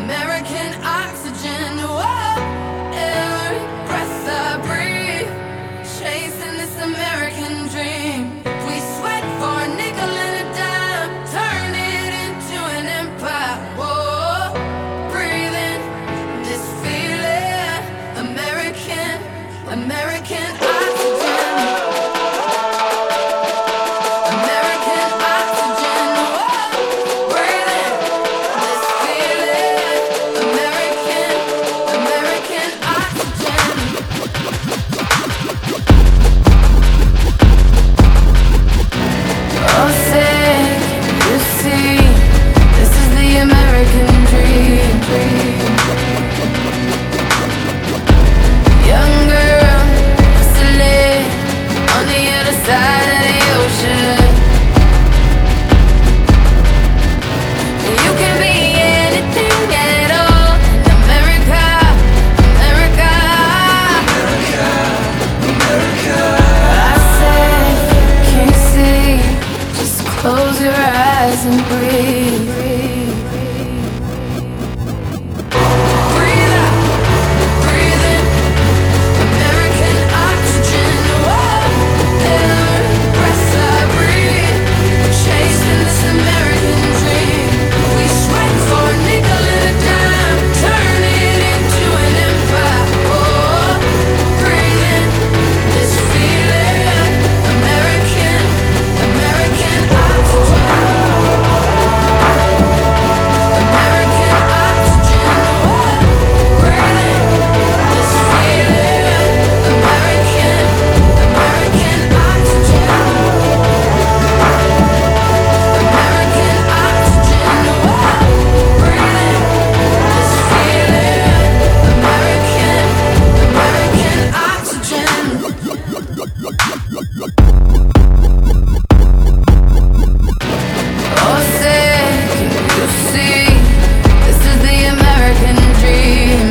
American oxygen. Whoa, every breath I breathe, chasing this American dream. We sweat for a nickel and a dime, turn it into an empire. Whoa, breathing this feeling, American oxygen. American oxygen. Whoa, breathing this feeling, American oxygen. Oh, say, you see, this is the American dream. Young girl, hustling on the other side of the ocean. You can be anything at all in America, America. I said, can't see, just close your eyes and breathe. Breathe out, breathe in, American oxygen. Whoa, every breath I breathe, chasing this American dream. We sweat for a nickel and a dime, turn it into an empire. Oh, breathing this feeling, American oxygen. American oxygen. Whoa, breathing this feeling, American oxygen. American oxygen. Whoa, breathing this feeling, American oxygen. Oh, say, can you see? This is the American dream.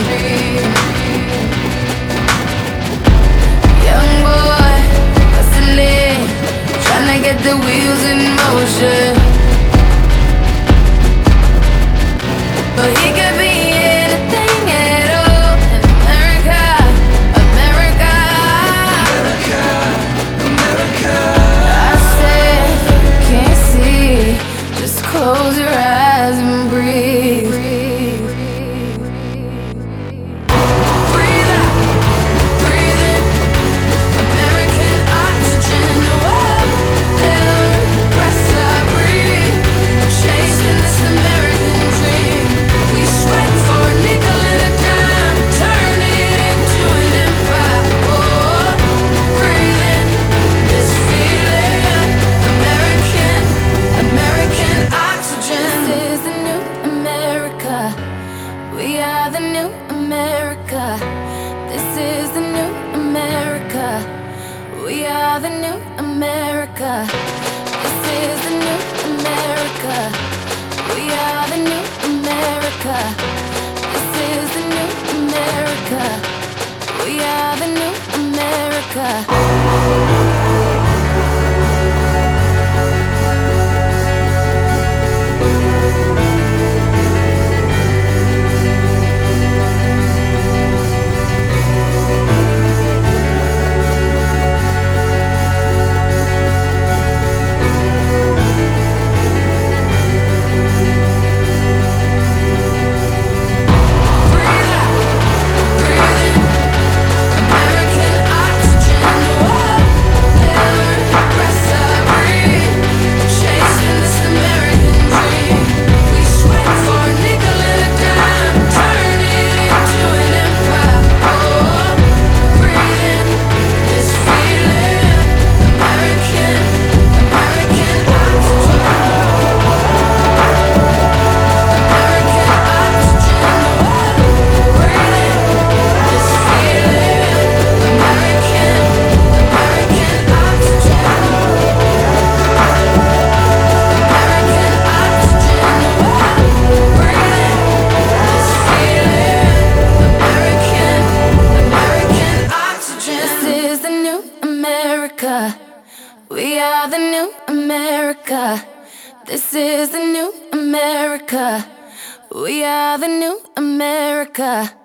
Young boy, hustling, trying to get the wheels in motion. But he could be anything at all in America. I said, can't see, just close your eyes and breathe. Breathe out, breathe in, American oxygen. Whoa, every breath I breathe, chasing this American dream. We sweat for a nickel and a dime, turn it into an empire. Oh, breathing this feeling, American oxygen. This is the new America. We are the new America. This is the new America. We are the new America. This is the new America. We are the new America. This is the new America. We are the new America. Breathe out, breathe in, American oxygen. Whoa, every breath I breathe, chasing this American dream. We sweat for a nickel and a dime, turn it into an empire. Oh, breathing this feeling, American oxygen. American oxygen. Whoa, breathing this feeling, American oxygen. American oxygen. Whoa, breathing this feeling, American oxygen. This is the new America. We are the new America. This is the new America. We are the new America.